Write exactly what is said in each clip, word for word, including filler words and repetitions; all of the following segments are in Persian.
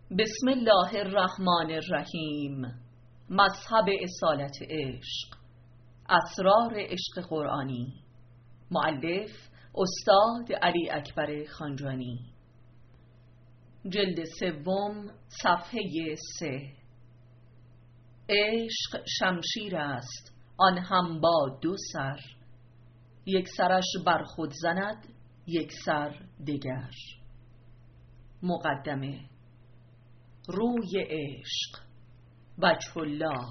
بسم الله الرحمن الرحیم. مذهب اصالت عشق، اسرار عشق قرآنی. مؤلف استاد علی اکبر خانجانی. جلد سوم، صفحه سه. عشق شمشیر است، آن هم با دو سر، یک سرش بر خود زند، یک سر دگر. مقدمه. روی عشق. وجه الله.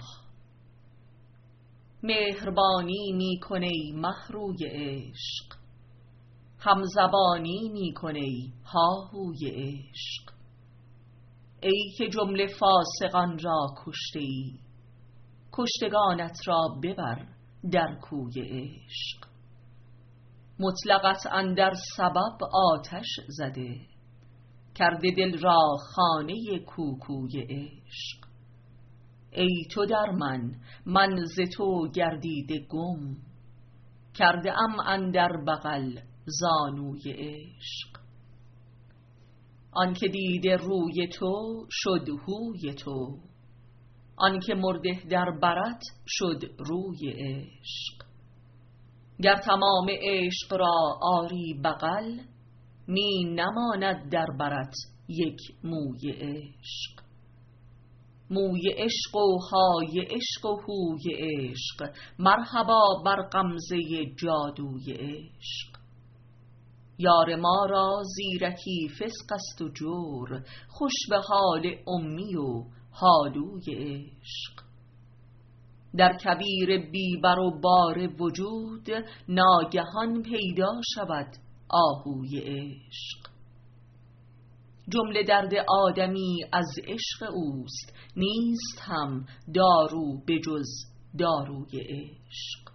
مهربانی می کنی مهروی عشق، همزبانی می کنی هاهوی عشق. ای که جمله فاسقان را کشتی، کشتگانت را ببر در کوی عشق. مطلقت اندر سبب آتش زده، کرده دل را خانه کوکوی عشق. ای تو در من، من ز تو گردیده گم، کرده ام اندر بغل زانوی عشق. آنکه دیده روی تو شد هوی تو، آنکه مرده در برت شد روی عشق. گر تمام عشق را آری بغل، می نماند در برت یک موی عشق. موی عشق و های عشق و هوی عشق، مرحبا بر غمزه جادوی عشق. یار ما را زیرکی فسق است و جور، خوش به حال امی و حالوی عشق. در کویر بیبر و بار وجود، ناگهان پیدا شود آهوی عشق. جمله درد آدمی از عشق اوست، نیست هم دارو به جز داروی عشق.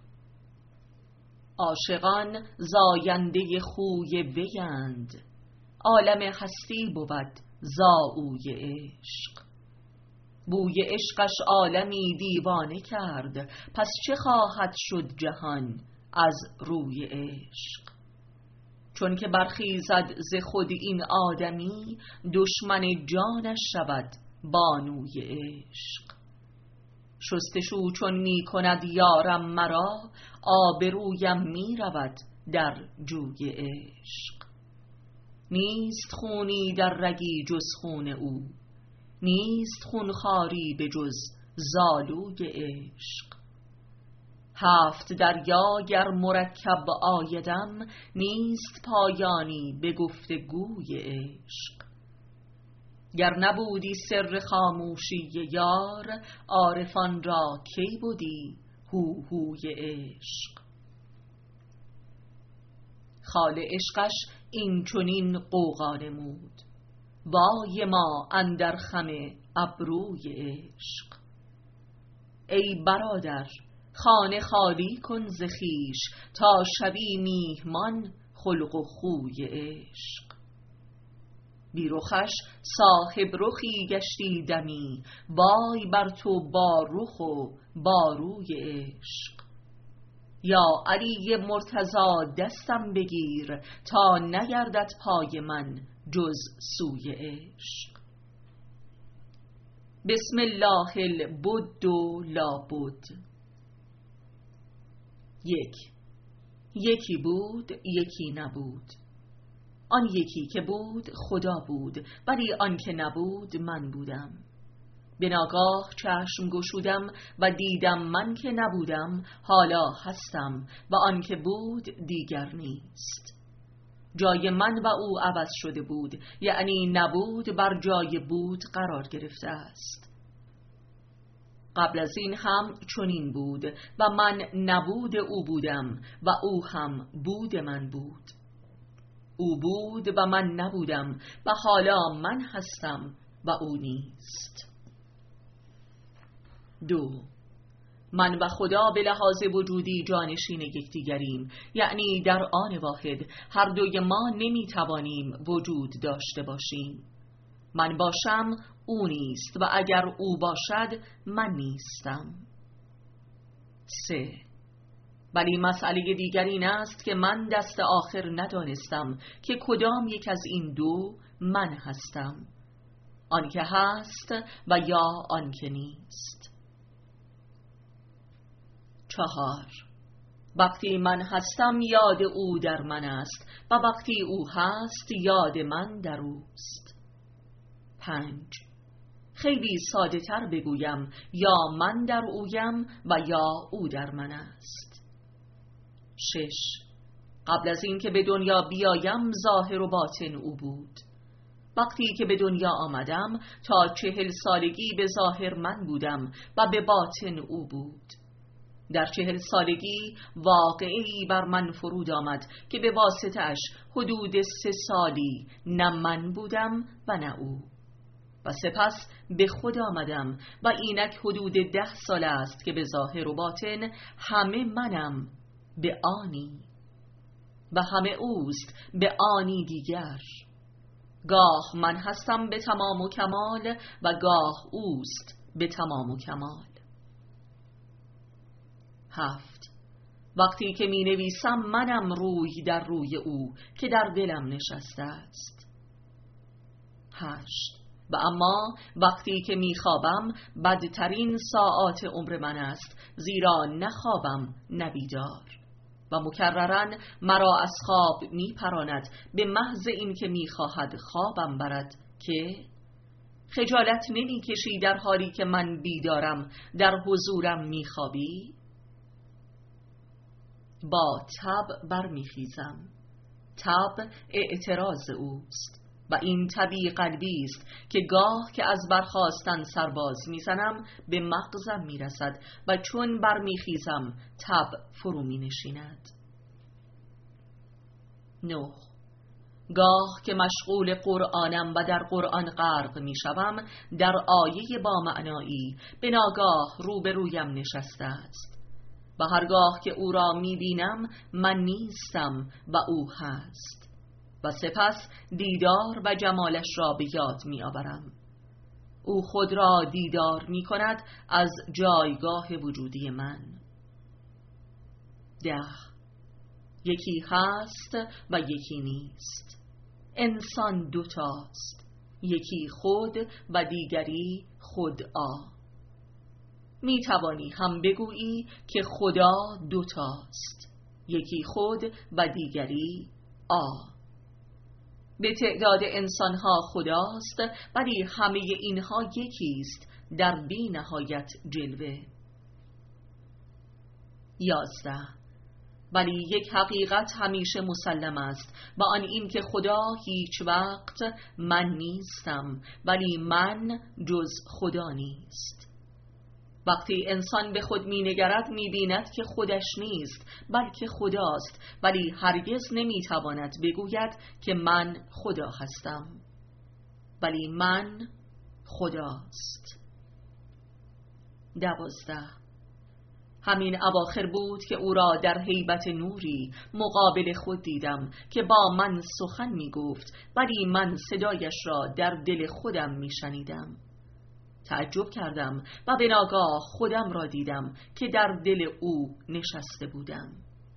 عاشقان زاینده خوی ویند، عالم هستی بود زاوی عشق. بوی عشقش عالمی دیوانه کرد، پس چه خواهد شد جهان از روی عشق. چون که برخیزد ز خود این آدمی، دشمن جانش شود بانوی عشق. شستشو چون می کند یارم مرا، آبرویم می رود در جوی عشق. نیست خونی در رگی جز خون او، نیست خونخواری به جز زالوی عشق. هفت دریا گر مرکب آیدم، نیست پایانی به گفتگوی عشق. گر نبودی سر خاموشی یار، عارفان را کی بودی هوهوی عشق. خال عشقش این چنین غوغا نمود، وای ما اندر خم ابروی عشق. ای برادر خانه خالی کن ز خویش، تا شوی میهمان خلق و خوی عشق. بی رخش صاحب رخی گشتی دمی، وای بر تو با رخ و با روی عشق. یا علی مرتضی دستم بگیر، تا نگردد پای من جز سوی عشق. بسم الله البد و لابد. یک. یکی بود یکی نبود. آن یکی که بود خدا بود، ولی آن که نبود من بودم. به ناگاه چشم گشودم و دیدم من که نبودم حالا هستم، و آن که بود دیگر نیست. جای من و او عوض شده بود، یعنی نبود بر جای بود قرار گرفته است. قبل از این هم چنین بود، و من نبود او بودم و او هم بود من بود. او بود و من نبودم، و حالا من هستم و او نیست. دو. من و خدا به لحاظ وجودی جانشین یکدیگریم، یعنی در آن واحد هر دوی ما نمیتوانیم وجود داشته باشیم. من باشم او نیست، و اگر او باشد من نیستم. سه. ولی مسئله دیگر این است که من دست آخر ندانستم که کدام یک از این دو من هستم. آنکه هست و یا آنکه نیست. چهار. وقتی من هستم یاد او در من است و وقتی او هست یاد من در اوست. پنج. خیلی ساده تر بگویم یا من در اویم و یا او در من است. شش. قبل از این که به دنیا بیایم ظاهر و باطن او بود. وقتی که به دنیا آمدم تا چهل سالگی به ظاهر من بودم و به باطن او بود. در چهل سالگی واقعی بر من فرود آمد که به واسطه‌اش حدود سه سالی نه من بودم و نه او. و سپس به خود آمدم و اینک حدود ده سال است که به ظاهر و باطن همه منم به آنی و همه اوست به آنی دیگر. گاه من هستم به تمام و کمال و گاه اوست به تمام و کمال. هفت. وقتی که می نویسم منم روی در روی او که در دلم نشسته است. هشت. و اما وقتی که می خوابم بدترین ساعات عمر من است، زیرا نه خوابم نه بیدار و مکرراً مرا از خواب می پراند به محض این که می خواهد خوابم برد که خجالت نمی کشی در حالی که من بیدارم در حضورم می خوابی؟ با تب برمیخیزم. تب اعتراض اوست و این تبی قلبی است که گاه که از برخاستن سرباز میزنم به مغزم میرسد و چون برمیخیزم تب فرو مینشیند. نه. گاه که مشغول قرآنم و در قرآن غرق میشوم در آیه با معنایی به ناگاه روبرویم نشسته است و هرگاه که او را میبینم من نیستم و او هست و سپس دیدار و جمالش را به یاد میآورم. او خود را دیدار میکند از جایگاه وجودی من. ده. یکی هست و یکی نیست. انسان دوتاست، یکی خود و دیگری خودآ. می توانی هم بگویی که خدا دوتاست، یکی خود و دیگری آ. به تعداد انسانها خداست ولی همه اینها یکیست در بی نهایت جلوه. یازده. ولی یک حقیقت همیشه مسلم است و آن این که خدا هیچ وقت من نیستم ولی من جز خدا نیست. وقتی انسان به خود می نگرد می بیند که خودش نیست بلکه خداست، ولی هرگز نمی تواند بگوید که من خدا هستم، ولی من خداست. دوازده. همین اواخر بود که او را در هیبت نوری مقابل خود دیدم که با من سخن می گفت ولی من صدایش را در دل خودم می شنیدم. تعجب کردم و به ناگاه خودم را دیدم که در دل او نشسته بودم.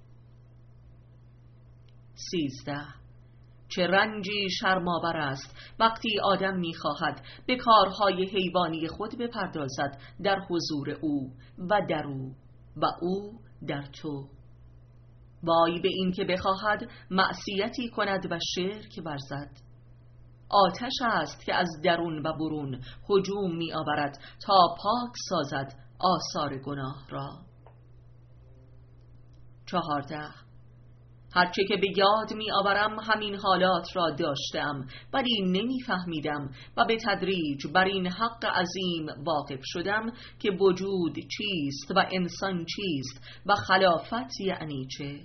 سیزده. چه رنجی شرم‌آور است وقتی آدم می‌خواهد به کارهای حیوانی خود بپردازد در حضور او و در او و او در تو. وای به این که بخواهد معصیتی کند و شرک ورزد. آتش است که از درون و برون هجوم می آورد تا پاک سازد آثار گناه را. چهارده. هرچه که به یاد می آورم همین حالات را داشتم ولی نمی فهمیدم و به تدریج بر این حق عظیم واقف شدم که وجود چیست و انسان چیست و خلافت یعنی چه.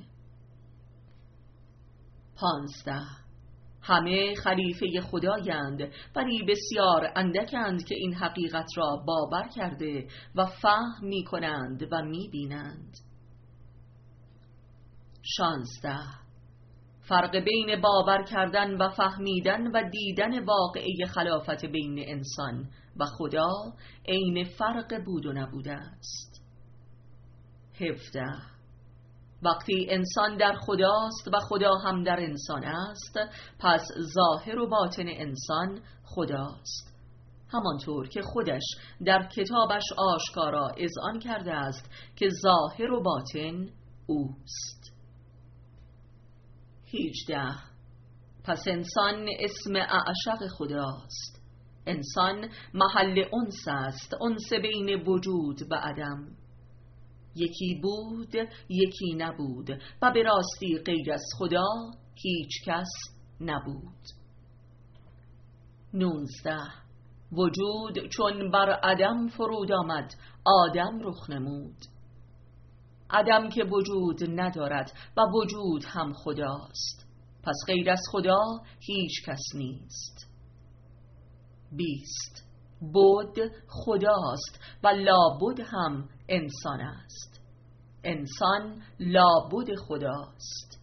پانزده. همه خلیفه خدایند ولی بسیار اندکند که این حقیقت را باور کرده و فهم می کنند و می بینند. شانزده. فرق بین باور کردن و فهمیدن و دیدن واقعه خلافت بین انسان و خدا عین فرق بود و نبوده است. هفده. وقتی انسان در خداست و خدا هم در انسان است پس ظاهر و باطن انسان خداست همانطور که خودش در کتابش آشکارا اذعان کرده است که ظاهر و باطن اوست. هجده. پس انسان اسم اعشق خداست. انسان محل انس است، انس بین وجود و عدم. یکی بود، یکی نبود و به راستی غیر از خدا هیچ کس نبود. نوزده. وجود چون بر عدم فرود آمد، آدم رخ نمود. عدم که وجود ندارد و وجود هم خداست، پس غیر از خدا هیچ کس نیست. بیست. بود خداست و لابد هم انسان است. انسان لابد خداست.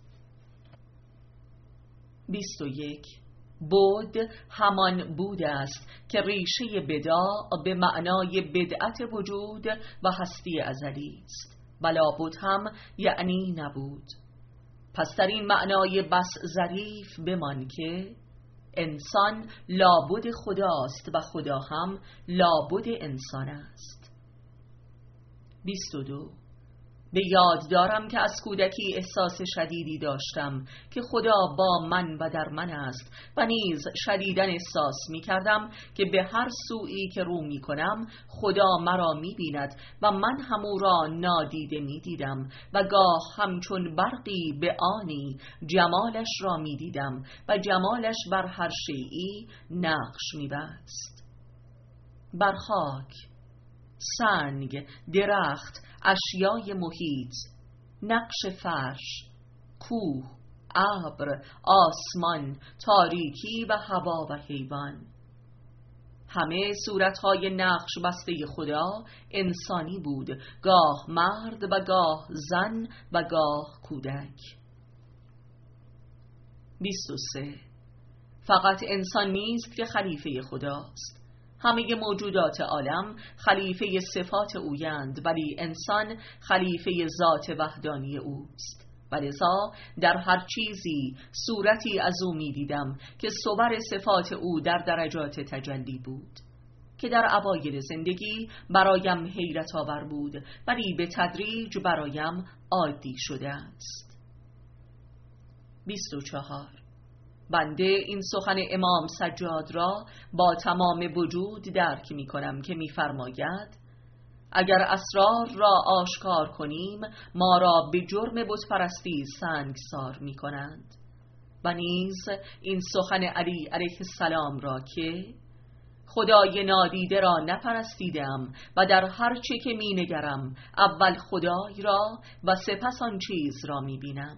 بیست و یک. بود همان بود است که ریشه بداع به معنای بدعت وجود و هستی ازلی است و لابد هم یعنی نبود. پس در این معنای بس ظریف بمان که انسان لابد خداست و خدا هم لابد انسان است. بیست و دو. به یاد دارم که از کودکی احساس شدیدی داشتم که خدا با من و در من است و نیز شدیداً احساس می کردم که به هر سویی که رو می کنم خدا مرا می بیند و من هم او را نادیده می دیدم و گاه همچون برقی به آنی جمالش را می دیدم و جمالش بر هر شیئی نقش می بست. بر خاک، سنگ، درخت، اشیای محیط، نقش فرش، کوه، ابر، آسمان، تاریکی و هوا و حیوان، همه صورتهای نقش بسته خدا انسانی بود، گاه مرد و گاه زن و گاه کودک. بیست و سه. فقط انسان نیست که خلیفه خداست. همه موجودات عالم خلیفه صفات اویند، ولی انسان خلیفه ذات وحدانی اوست. ولذا در هر چیزی صورتی از او می دیدم که صور صفات او در درجات تجلی بود، که در اوایل زندگی برایم حیرت آور بود، ولی به تدریج برایم عادی شده است. بیست و چهار. بنده این سخن امام سجاد را با تمام وجود درک می کنم که می فرماید اگر اسرار را آشکار کنیم ما را به جرم بتپرستی سنگسار می کنند. و نیز این سخن علی علیه السلام را که خدای نادیده را نپرستیدم و در هر چه که می نگرم اول خدای را و سپس آن چیز را می بینم.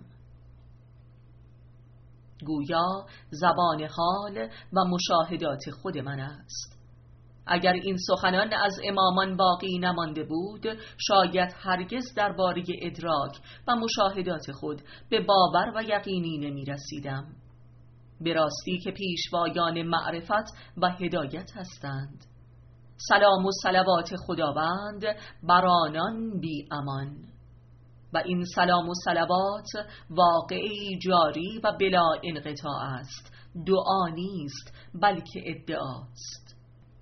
گویا زبان حال و مشاهدات خود من است. اگر این سخنان از امامان باقی نمانده بود شاید هرگز درباره ادراک و مشاهدات خود به باور و یقینی نمی رسیدم. به راستی که پیشوایان معرفت و هدایت هستند. سلام و صلوات خداوند بر آنان بی امان. و این سلام و صلوات واقعی جاری و بلا انقطاع است، دعا نیست بلکه ادعاست.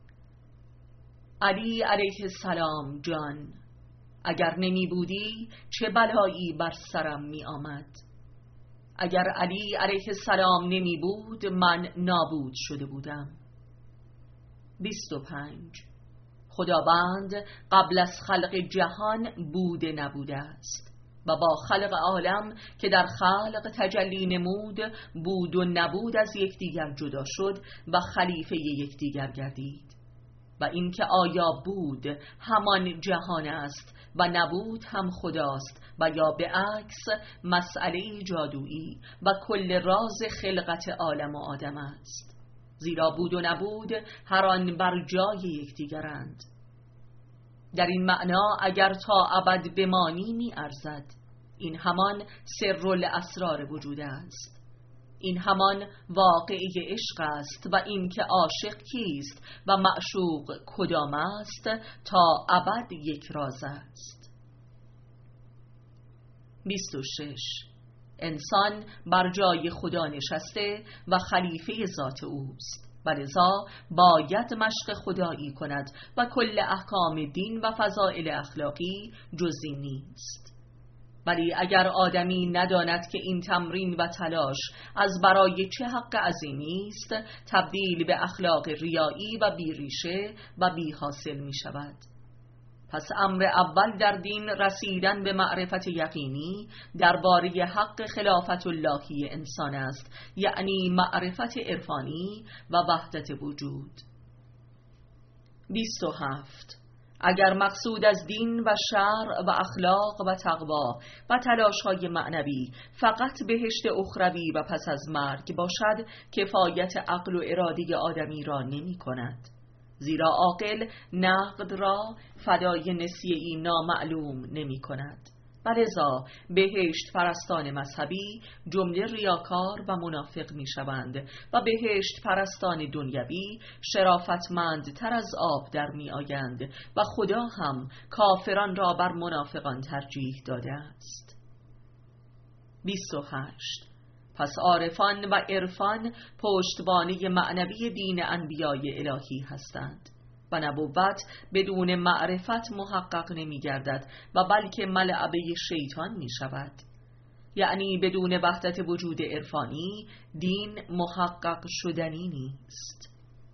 علی علیه السلام جان، اگر نمی بودی چه بلایی بر سرم می آمد؟ اگر علی علیه السلام نمی بود من نابود شده بودم. بیست و پنج. خداوند قبل از خلق جهان بوده نبوده است و با خلق عالم که در خلق تجلی نمود بود و نبود از یکدیگر جدا شد و خلیفه یکدیگر گردید. و اینکه آیا بود همان جهان است و نبود هم خداست و یا به عکس مسئله جادویی و کل راز خلقت عالم و آدم است، زیرا بود و نبود هر آن بر جای یکدیگرند. در این معنا اگر تا ابد بمانی می ارزد. این همان سر الاسرار وجود است. این همان واقعه عشق است و این که عاشق کیست و معشوق کدام است تا ابد یک راز است. بیست و شش. انسان بر جای خدا نشسته و خلیفه ذات اوست. ولذا باید مشق خدایی کند و کل احکام دین و فضائل اخلاقی جزئی نیست. ولی اگر آدمی نداند که این تمرین و تلاش از برای چه حق عظیمی است، تبدیل به اخلاق ریایی و بیریشه و بی حاصل می شود. پس امر اول در دین رسیدن به معرفت یقینی درباره حق خلافت اللهی انسان است، یعنی معرفت عرفانی و وحدت وجود. بیست و هفت. اگر مقصود از دین و شرع و اخلاق و تقوا و تلاش‌های معنوی فقط بهشت اخروی و پس از مرگ باشد، کفایت عقل و اراده آدمی را نمی کند. زیرا عاقل نقد را فدای نسیه‌ای نامعلوم نمی کند. ولذا بهشت پرستان مذهبی جمله ریاکار و منافق می شوند و بهشت پرستان دنیوی شرافتمندتر از آب در می آیند و خدا هم کافران را بر منافقان ترجیح داده است. بیست و هشت. پس عارفان و عرفان پشتوانه معنوی دین انبیای الهی هستند و نبوت بدون معرفت محقق نمی گردد و بلکه ملعبه شیطان می شود. یعنی بدون وحدت وجود عرفانی دین محقق شدنی نیست.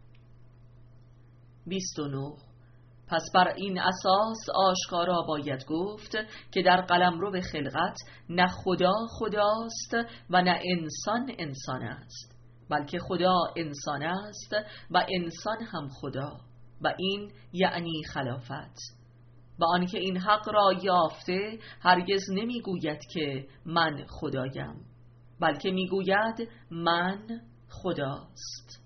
بیست و نه. پس بر این اساس آشکارا باید گفت که در قلمرو خلقت نه خدا خداست و نه انسان انسان است، بلکه خدا انسان است و انسان هم خدا، و این یعنی خلافت. و آنکه این حق را یافته هرگز نمیگوید که من خدایم، بلکه میگوید من خداست.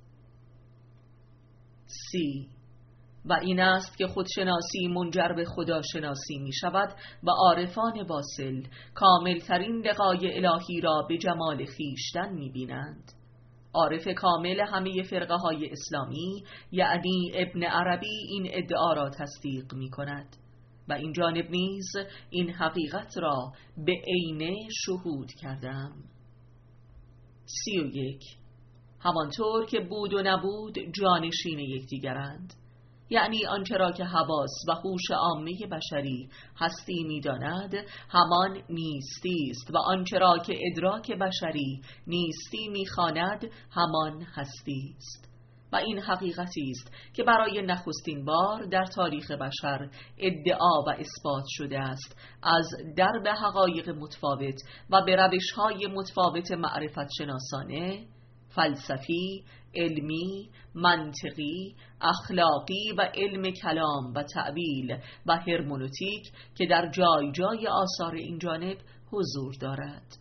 سی. و این است که خودشناسی منجر به خداشناسی می شود و عارفان واصل کاملترین لقای الهی را به جمال خیشتن می بینند. عارف کامل همه فرقه های اسلامی یعنی ابن عربی این ادعا را تصدیق می کند و این جانب نیز این حقیقت را به عینه شهود کردم. سی و یک. همانطور که بود و نبود جانشین یکدیگرند، یعنی آنچه را که حواس و هوش عامه بشری هستی می‌داند همان نیستی است و آنچه را که ادراک بشری نیستی می‌خواند همان هستی است. و این حقیقتی است که برای نخستین بار در تاریخ بشر ادعا و اثبات شده است از درب حقایق متفاوت و به روش‌های متفاوت معرفت شناسانه، فلسفی، علمی، منطقی، اخلاقی و علم کلام و تعبیل و هرمنوتیک که در جای جای آثار این جانب حضور دارد.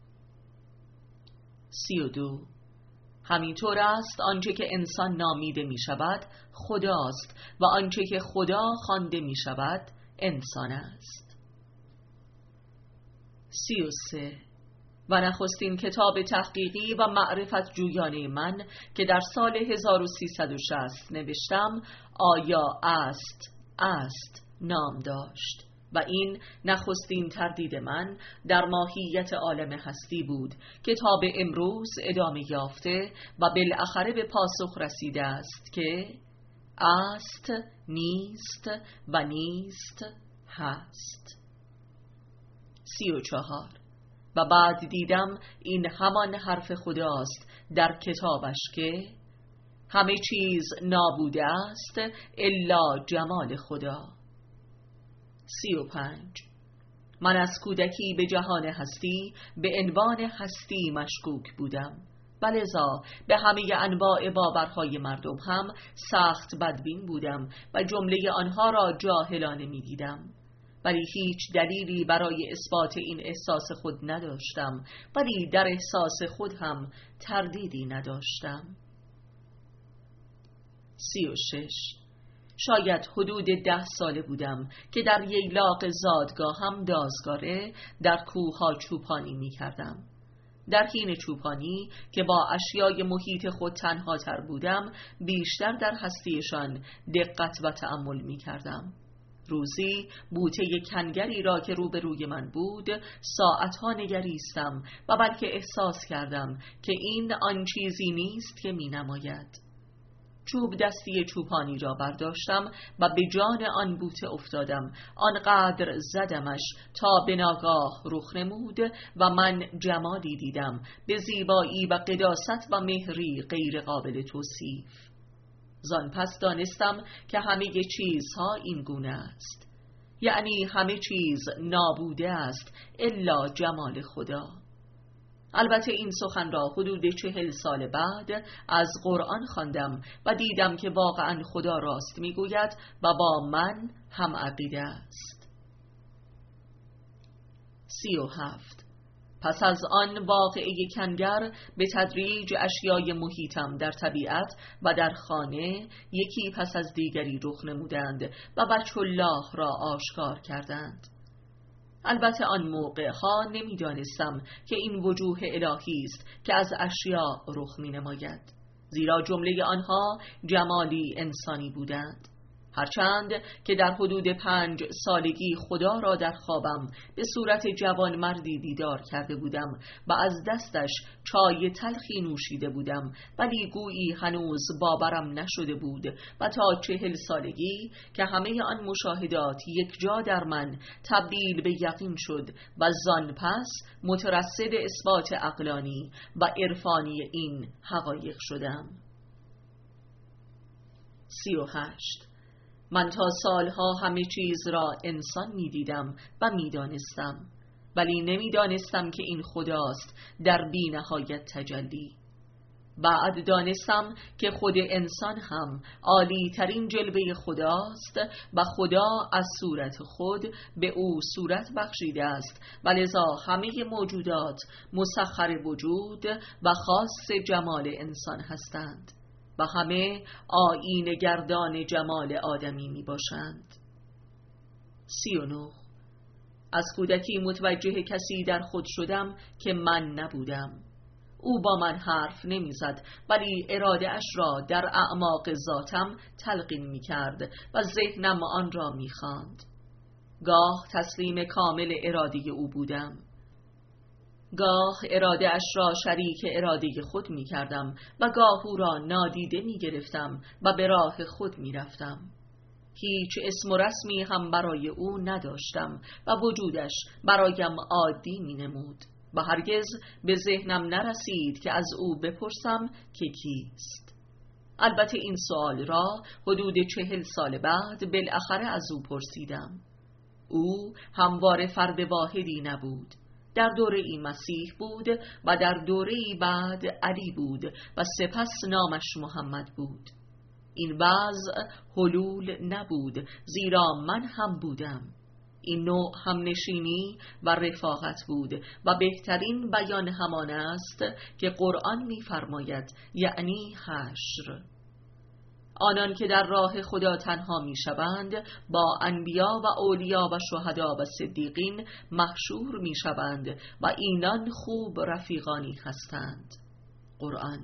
سی و دو. همینطور است آنچه که انسان نامیده می شود خداست و آنچه که خدا خوانده می شود انسان است. سی و سه. و نخستین کتاب تحقیقی و معرفت جویانه من که در سال هزار و سیصد و شصت نوشتم آیا است است نام داشت و این نخستین تردید من در ماهیت عالم هستی بود که تا به امروز ادامه یافته و بالاخره به پاسخ رسیده است که است نیست و نیست هست. سی و چهار. و بعد دیدم این همان حرف خداست در کتابش که همه چیز نابوده است الا جمال خدا. سی و پنج. من از کودکی به جهان هستی به عنوان هستی مشکوک بودم، ولذا به همه انواع باورهای مردم هم سخت بدبین بودم و جمله آنها را جاهلانه می دیدم، ولی هیچ دلیلی برای اثبات این احساس خود نداشتم، ولی در احساس خود هم تردیدی نداشتم. سی و شش. شاید حدود ده ساله بودم که در ییلاق زادگاه هم دازگاره در کوه‌ها چوپانی می کردم. در حین چوپانی که با اشیای محیط خود تنها تر بودم بیشتر در هستیشان دقت و تأمل می کردم. روزی بوته کنگری را که روبروی من بود ساعتها نگریستم و بلکه احساس کردم که این آن چیزی نیست که می نماید. چوب دستی چوپانی را برداشتم و به جان آن بوته افتادم. آنقدر زدمش تا به ناگاه رخ نمود و من جمالی دیدم به زیبایی و قداست و مهری غیر قابل توصیف. زان پس دانستم که همه چیزها این گونه است، یعنی همه چیز نابوده است الا جمال خدا. البته این سخن را حدود چهل سال بعد از قرآن خواندم و دیدم که واقعا خدا راست میگوید و با من هم عقیده است. سی و هفت. پس از آن واقعه کنگر به تدریج اشیای محیطم در طبیعت و در خانه یکی پس از دیگری رخ نمودند و وجه الله را آشکار کردند. البته آن موقع ها نمی دانستم که این وجوه الهی است که از اشیاء رخ می نماید، زیرا جمله آنها جمالی انسانی بودند. هرچند که در حدود پنج سالگی خدا را در خوابم به صورت جوان مردی دیدار کرده بودم و از دستش چای تلخی نوشیده بودم، ولی گویی هنوز باورم نشده بود و تا چهل سالگی که همه آن مشاهدات یک جا در من تبدیل به یقین شد و زان پس مترصد اثبات عقلانی و عرفانی این حقایق شدم. سی و هشت. من تا سالها همه چیز را انسان می دیدم و می دانستم، ولی نمی دانستم که این خداست در بی نهایت تجلی. بعد دانستم که خود انسان هم عالی ترین جلوه خداست و خدا از صورت خود به او صورت بخشیده است و لذا همه موجودات مسخر وجود و خاص جمال انسان هستند و همه آیین گردان جمال آدمی می باشند. سی و نه. از کودکی متوجه کسی در خود شدم که من نبودم. او با من حرف نمی زد، ولی اراده اش را در اعماق ذاتم تلقین می کرد و ذهنم آن را می خواند. گاه تسلیم کامل اراده او بودم، گاه اراده اش را شریک اراده خود می کردم و گاه او را نادیده می گرفتم و به راه خود می رفتم. هیچ اسم و رسمی هم برای او نداشتم و وجودش برایم عادی می نمود و هرگز به ذهنم نرسید که از او بپرسم که کیست. البته این سوال را حدود چهل سال بعد بالاخره از او پرسیدم. او همواره فرد واحدی نبود. در دوره ای مسیح بود و در دوره ای بعد علی بود و سپس نامش محمد بود. این وضع حلول نبود، زیرا من هم بودم. این نوع همنشینی و رفاقت بود و بهترین بیان همان است که قرآن می‌فرماید، یعنی حشر. آنان که در راه خدا تنها می شوند با انبیا و اولیا و شهدا و صدیقین محشور می شوند و اینان خوب رفیقانی هستند. قرآن.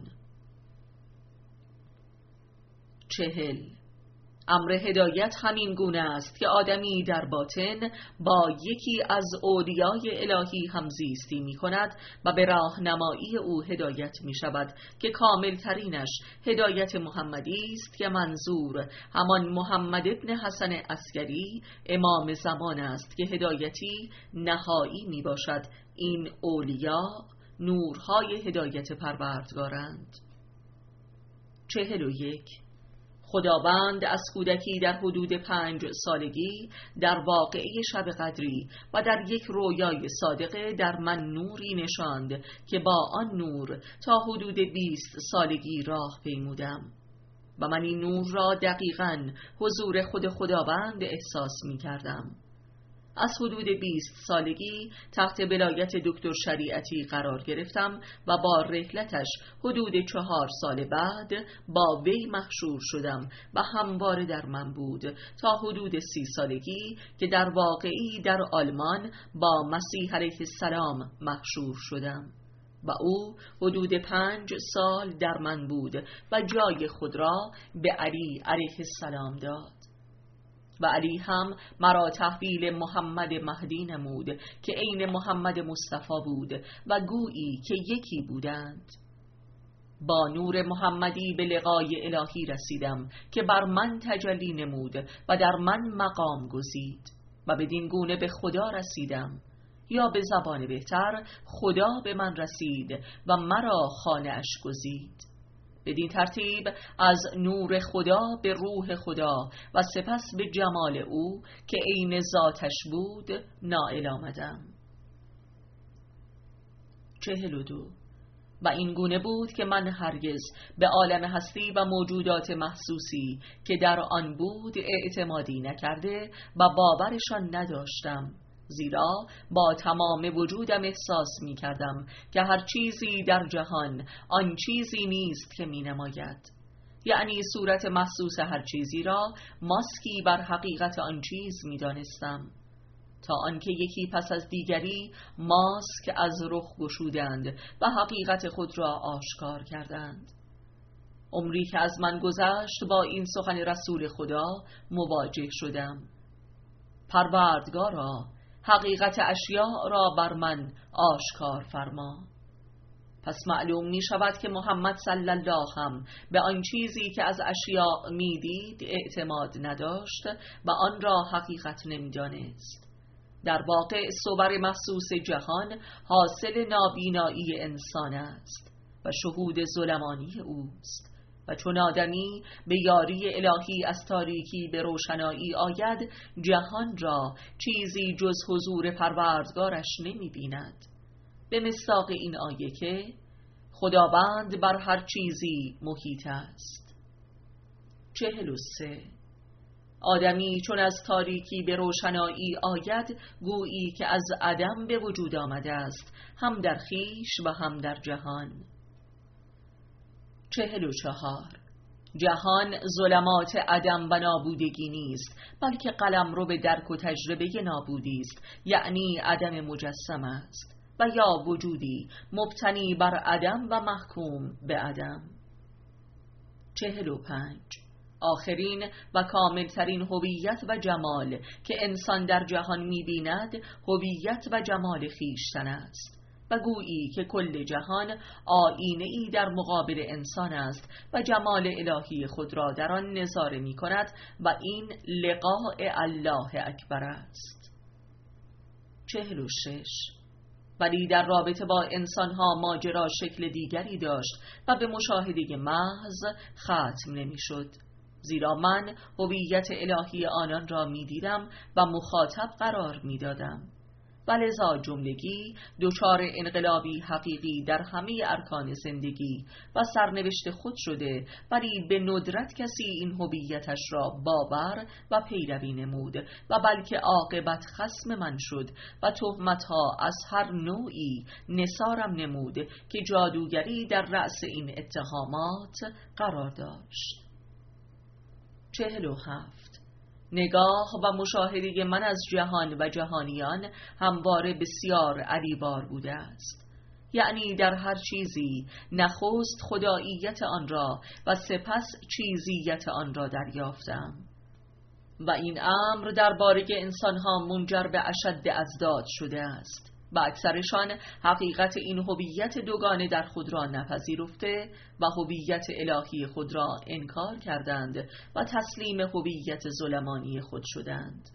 چهل. امر هدایت همین گونه است که آدمی در باطن با یکی از اولیای الهی همزیستی می کند و به راهنمایی او هدایت می شود که کامل ترینش هدایت محمدی است که منظور همان محمد ابن حسن عسکری امام زمان است که هدایتی نهایی می باشد. این اولیا نورهای هدایت پروردگارند. چهل و یک. خداوند از کودکی در حدود پنج سالگی در واقعه شب قدری و در یک رویای صادقه در من نوری نشاند که با آن نور تا حدود بیست سالگی راه پیمودم و من این نور را دقیقاً حضور خود خداوند احساس می کردم. از حدود بیست سالگی تحت ولایت دکتر شریعتی قرار گرفتم و با رحلتش حدود چهار سال بعد با وی محشور شدم و همواره در من بود تا حدود سی سالگی که در واقعی در آلمان با مسیح علیه السلام محشور شدم و او حدود پنج سال در من بود و جای خود را به علی علیه السلام داد و علی هم مرا تحویل محمد مهدی نمود که عین محمد مصطفی بود و گویی که یکی بودند. با نور محمدی به لقای الهی رسیدم که بر من تجلی نمود و در من مقام گزید و بدین گونه به خدا رسیدم، یا به زبان بهتر خدا به من رسید و مرا خانه اش گزید. بدین ترتیب از نور خدا به روح خدا و سپس به جمال او که عین ذاتش بود نائل آمدم. چهل و دو. و این گونه بود که من هرگز به عالم هستی و موجودات محسوسی که در آن بود اعتمادی نکرده و باورشان نداشتم، زیرا با تمام وجودم احساس می کردم که هر چیزی در جهان آن چیزی نیست که می نماید، یعنی صورت محسوس هر چیزی را ماسکی بر حقیقت آن چیز می دانستم، تا آنکه یکی پس از دیگری ماسک از رخ گشودند و حقیقت خود را آشکار کردند. عمری که از من گذشت با این سخن رسول خدا مواجه شدم: پروردگارا، حقیقت اشیاء را بر من آشکار فرما. پس معلوم می شود که محمد صلی الله هم به آن چیزی که از اشیاء می دید اعتماد نداشت و آن را حقیقت نمی دانست. در واقع صور محسوس جهان حاصل نابینایی انسان است و شهود ظلمانی اوست، و چون آدمی به یاری الهی از تاریکی به روشنایی آید، جهان را چیزی جز حضور پروردگارش نمی بیند، به مصداق این آیه که خداوند بر هر چیزی محیط است. چهل و سه. آدمی چون از تاریکی به روشنایی آید، گویی که از عدم به وجود آمده است، هم در خویش و هم در جهان. چهل و چهار. جهان ظلمات عدم و نابودگی نیست، بلکه قلمرو به درک و تجربه نابودی است، یعنی عدم مجسم است، و یا وجودی مبتنی بر عدم و محکوم به عدم. چهل و پنج. آخرین و کاملترین هویت و جمال که انسان در جهان می‌بیند، هویت و جمال خویشتن است، و گویی که کل جهان آیینه‌ای در مقابل انسان است و جمال الهی خود را در آن نظاره می‌کند و این لقاء الله اکبر است. چهل و شش. ولی در رابطه با انسان‌ها ماجرا شکل دیگری داشت و به مشاهده محض ختم نمی‌شد، زیرا من هویت الهی آنان را می‌دیدم و مخاطب قرار می‌دادم، و لذا جملگی دچار انقلابی حقیقی در همه ارکان زندگی و سرنوشت خود شده، ولی به ندرت کسی این هویتش را باور و پیروی نمود، و بلکه عاقبت خصم من شد و تهمت‌ها از هر نوعی نثارم نمود که جادوگری در رأس این اتهامات قرار داشت. چهل و هفت. نگاه و مشاهده من از جهان و جهانیان همواره بسیار علیبار بوده است، یعنی در هر چیزی نخست خداییت آن را و سپس چیزیت آن را دریافتم، و این امر درباره انسانها منجر به اشد اضداد شده است، و اکثرشان حقیقت این هویت دوگانه در خود را نپذیرفته و هویت الهی خود را انکار کردند و تسلیم هویت ظلمانی خود شدند.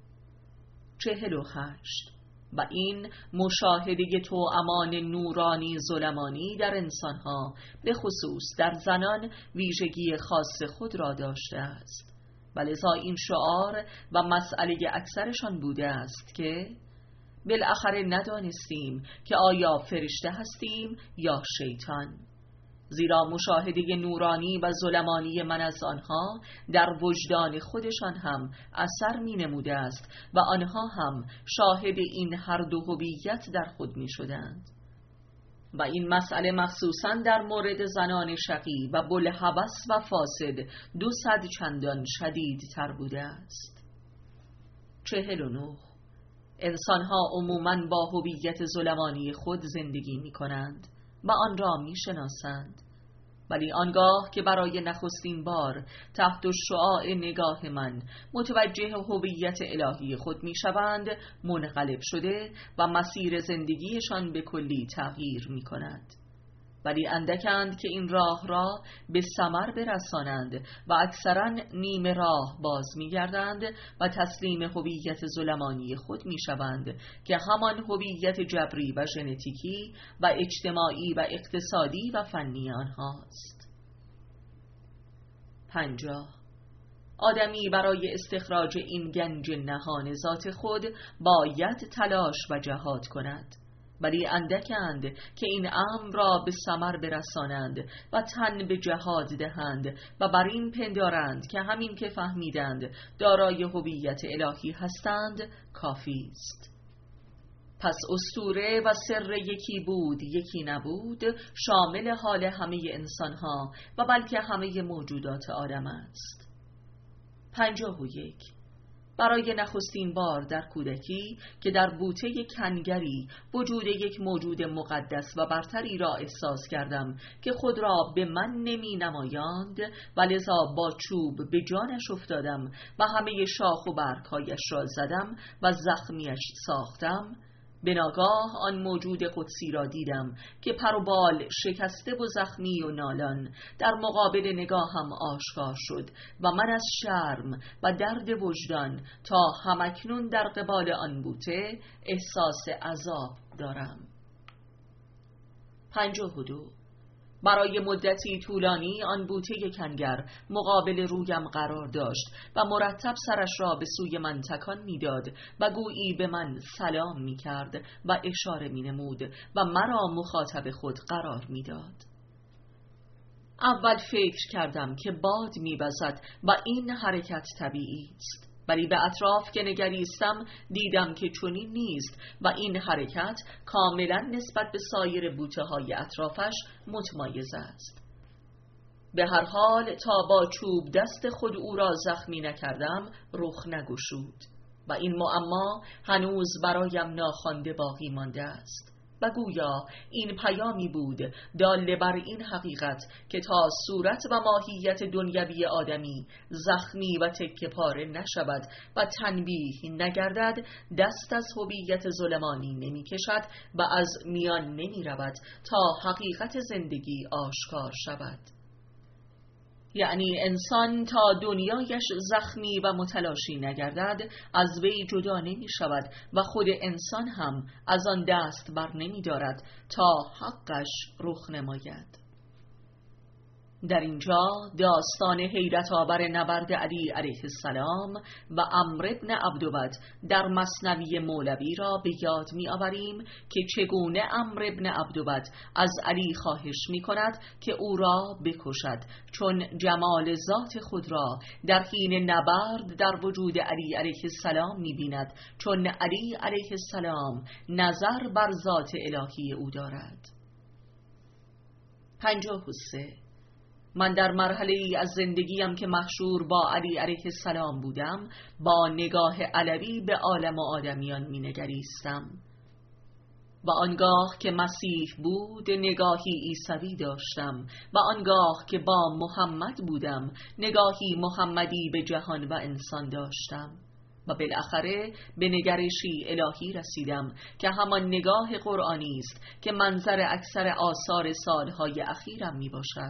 چهل و هشت. و این مشاهده توامان نورانی ظلمانی در انسانها، به خصوص در زنان، ویژگی خاص خود را داشته است، و لذا این شعار و مسئله اکثرشان بوده است که بالاخره ندانستیم که آیا فرشته هستیم یا شیطان، زیرا مشاهده نورانی و ظلمانی من از آنها در وجدان خودشان هم اثر می نموده است و آنها هم شاهد این هر دو هویت در خود می شدند، و این مسئله مخصوصاً در مورد زنان شقی و بوالهوس و فاسد دو صد چندان شدید تر بوده است. چهل و نه. انسانها عموماً با هویت ظلمانی خود زندگی می کنند و آن را می شناسند، ولی آنگاه که برای نخستین بار تحت شعاع نگاه من متوجه هویت الهی خود می شوند، منقلب شده و مسیر زندگیشان به کلی تغییر می کند. ولی اندکند که این راه را به ثمر برسانند و اکثرا نیمه راه باز می‌گردند و تسلیم هویت ظلمانی خود می‌شوند که همان هویت جبری و ژنتیکی و اجتماعی و اقتصادی و فنی آنهاست. پنجاه. آدمی برای استخراج این گنج نهان ذات خود باید تلاش و جهاد کند، ولی اندکند که این امر را به ثمر برسانند و تن به جهاد دهند و بر این پندارند که همین که فهمیدند دارای هویت الهی هستند کافی است. پس اسطوره و سر یکی بود یکی نبود شامل حال همه انسانها و بلکه همه موجودات آدم است. پنجاه و یک. برای نخستین بار در کودکی که در بوته کنگری وجود یک موجود مقدس و برتری را احساس کردم که خود را به من نمی نمایاند و لذا با چوب به جانش افتادم و همه شاخ و برگهایش را زدم و زخمیش ساختم، به ناگاه آن موجود قدسی را دیدم که پر و بال شکسته و زخمی و نالان در مقابل نگاهم آشکار شد و من از شرم و درد وجدان تا همکنون در قبال آن بوته احساس عذاب دارم. پنجاه و دو. برای مدتی طولانی آن بوته کنگر مقابل رویم قرار داشت و مرتب سرش را به سوی من تکان میداد و گویی به من سلام می کرد و اشاره می نمود و مرا مخاطب خود قرار می داد. اول فکر کردم که باد می وزد و این حرکت طبیعی است، ولی به اطراف که نگریستم دیدم که چنین نیست و این حرکت کاملا نسبت به سایر بوته های اطرافش متمایز است. به هر حال تا با چوب دست خود او را زخمی نکردم رخ نگشود و این معما هنوز برایم ناخوانده باقی مانده است و گویا این پیامی بود دال بر این حقیقت که تا صورت و ماهیت دنیوی آدمی زخمی و تکه پاره نشود و تنبیه نگردد، دست از هویت ظلمانی نمی کشد و از میان نمی رود تا حقیقت زندگی آشکار شود. یعنی انسان تا دنیایش زخمی و متلاشی نگردد از وی جدا نمی شود و خود انسان هم از آن دست بر نمی دارد تا حقش رخ نماید. در اینجا داستان حیرت آور نبرد علی علیه السلام و عمرو بن عبدود در مثنوی مولوی را به یاد می آوریم که چگونه عمرو بن عبدود از علی خواهش می کند که او را بکشد، چون جمال ذات خود را در حین نبرد در وجود علی علیه السلام می بیند، چون علی علیه السلام نظر بر ذات الهی او دارد. پنجاه و سه. من در مرحله ای از زندگیم که محشور با علی علیه السلام بودم با نگاه علوی به عالم و آدمیان می نگریستم و آنگاه که مسیح بود نگاهی عیسوی داشتم و آنگاه که با محمد بودم نگاهی محمدی به جهان و انسان داشتم و بالاخره به نگرشی الهی رسیدم که همان نگاه قرآنی است که منظر اکثر آثار سالهای اخیرم می باشد.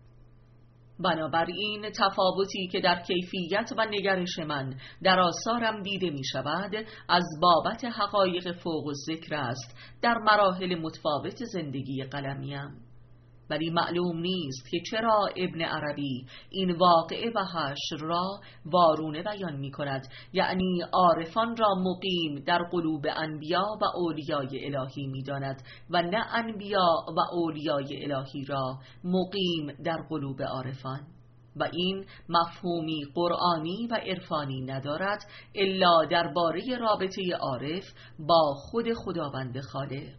بنابراین تفاوتی که در کیفیت و نگرش من در آثارم دیده می شود از بابت حقایق فوق الذکر است در مراحل متفاوت زندگی قلمیم، ولی معلوم نیست که چرا ابن عربی این واقعه و حشر را وارونه بیان می کند، یعنی عارفان را مقیم در قلوب انبیا و اولیای الهی می داند و نه انبیا و اولیای الهی را مقیم در قلوب عارفان، و این مفهومی قرآنی و عرفانی ندارد الا درباره رابطه عارف با خود خداوند خالق.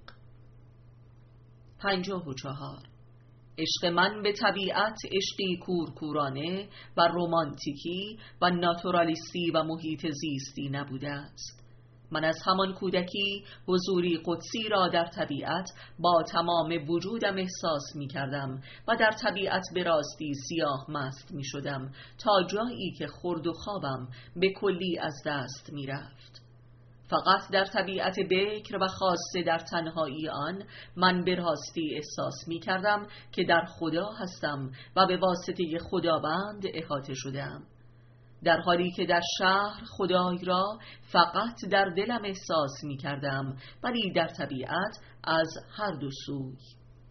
پنجاه و چهار. عشق من به طبیعت عشقی کورکورانه و رومانتیکی و ناتورالیستی و محیط زیستی نبوده است. من از همان کودکی حضوری قدسی را در طبیعت با تمام وجودم احساس می کردم و در طبیعت به راستی سیاه مست می شدم تا جایی که خورد و خوابم به کلی از دست می رفت. فقط در طبیعت بکر و خاصه در تنهایی آن من به راستی احساس می کردم که در خدا هستم و به واسطه خداوند احاطه شدم، در حالی که در شهر خدای را فقط در دلم احساس می کردم، ولی در طبیعت از هر دو سوی.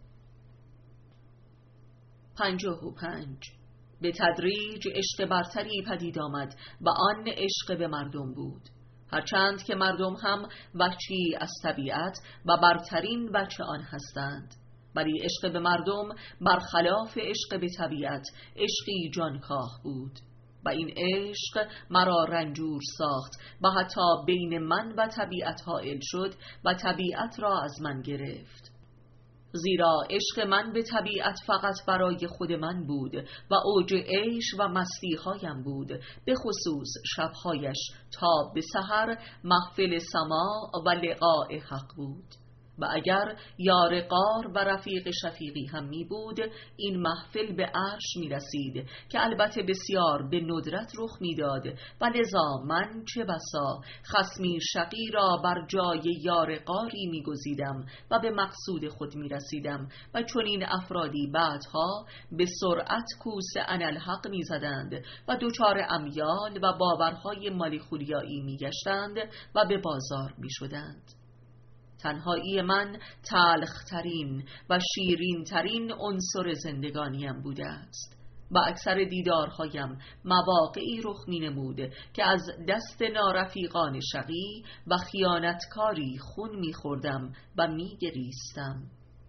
پنجاه و پنج. به تدریج عشق برتری پدید آمد و آن عشق به مردم بود، هرچند که مردم هم بچی از طبیعت و برترین بچه آن هستند، ولی عشق به مردم برخلاف عشق به طبیعت عشقی جانکاه بود و این عشق مرا رنجور ساخت و حتی بین من و طبیعت حائل شد و طبیعت را از من گرفت. زیرا عشق من به طبیعت فقط برای خود من بود و اوج عیش و مستی-هایم بود، به خصوص شبهایش تا به سحر محفل سماع و لقاء حق بود. و اگر یار غار و رفیق شفیقی هم می بود، این محفل به عرش می رسید که البته بسیار به ندرت رخ می داد و لذا من چه بسا خصمی شقی را بر جای یار غاری می گزیدم و به مقصود خود می رسیدم و چون این افرادی بعدها به سرعت کوس انالحق می زدند و دچار امیال و باورهای مالیخولیایی می گشتند و به بازار می شدند. تنهایی من تلخترین و شیرینترین عنصر زندگانیم بوده است و اکثر دیدارهایم مواقعی رخ می نمود که از دست نارفیقان شقی و خیانتکاری خون می خوردم و می گریستم.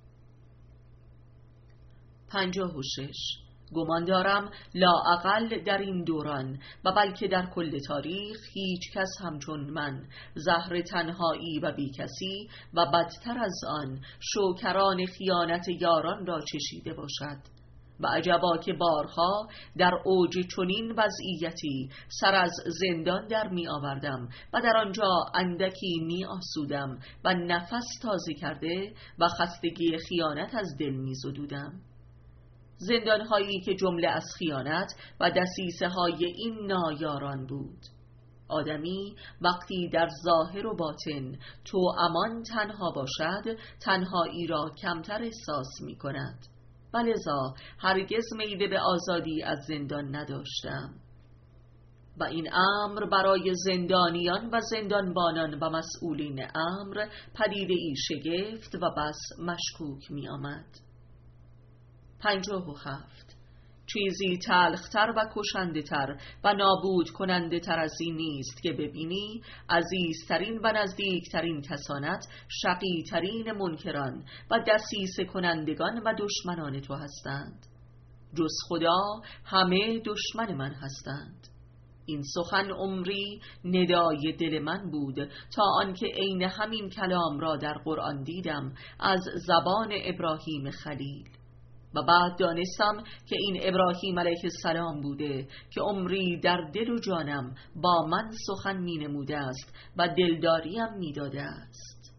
پنجاه و شش. گمان دارم لااقل در این دوران و بلکه در کل تاریخ هیچ کس همچون من زهر تنهایی و بیکسی و بدتر از آن شوکران خیانت یاران را چشیده باشد و عجبا که بارها در اوج چنین وضعیتی سر از زندان در می آوردم و در آنجا اندکی می آسودم و نفس تازه کرده و خستگی خیانت از دل می زدودم. زندانهایی که جمله از خیانت و دسیسه های این نایاران بود. آدمی وقتی در ظاهر و باطن تو امان تنها باشد، تنهایی را کمتر احساس می کند و لذا هرگز میل به آزادی از زندان نداشتم و این امر برای زندانیان و زندانبانان و مسئولین امر پدیده ای شگفت و بس مشکوک می آمد. پنجاه و هفت. چیزی تلختر و کشنده تر و نابود کننده تر از این نیست که ببینی عزیزترین و نزدیکترین کسانت شقیترین منکران و دسیسه کنندگان و دشمنان تو هستند. جز خدا همه دشمن من هستند. این سخن عمری ندای دل من بود تا آنکه عین همین کلام را در قرآن دیدم از زبان ابراهیم خلیل و بعد دانستم که این ابراهیم علیه السلام بوده که عمری در دل و جانم با من سخن می نموده است و دلداریم می داده است.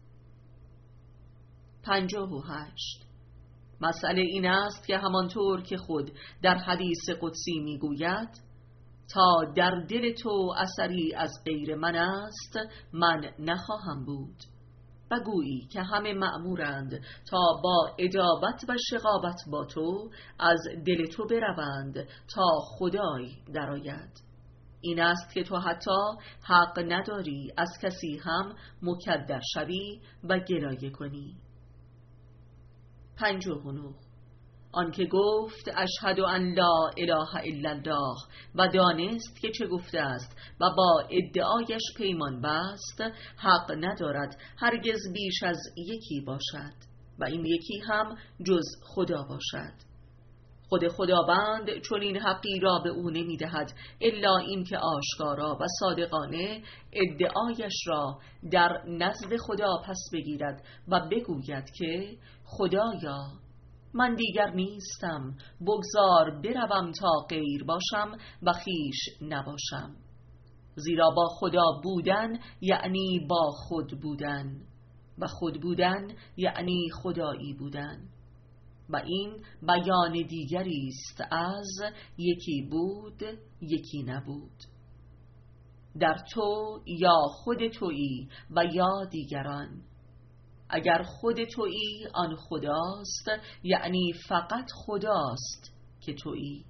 پنجاه و هشت. مسئله این است که همانطور که خود در حدیث قدسی می گوید تا در دل تو اثری از غیر من است من نخواهم بود و گویی که همه مأمورند تا با ادابت و شقاوت با تو از دل تو بروند تا خدای درآید. این است که تو حتی حق نداری از کسی هم مکدر شوی و گلایه کنی. پنجاه و نه. آن که گفت اشهد ان لا اله الا الله و دانست که چه گفته است و با ادعایش پیمان بست، حق ندارد هرگز بیش از یکی باشد و این یکی هم جز خدا باشد. خود خداوند چون این حقی را به او نمی دهد الا این که آشکارا و صادقانه ادعایش را در نزد خدا پس بگیرد و بگوید که خدایا من دیگر نیستم، بگذار بروم تا غیر باشم و خیش نباشم. زیرا با خدا بودن یعنی با خود بودن و خود بودن یعنی خدایی بودن و این بیان دیگری است از یکی بود یکی نبود. در تو یا خود تویی و یا دیگران. اگر خود تویی آن خداست، یعنی فقط خداست که تویی.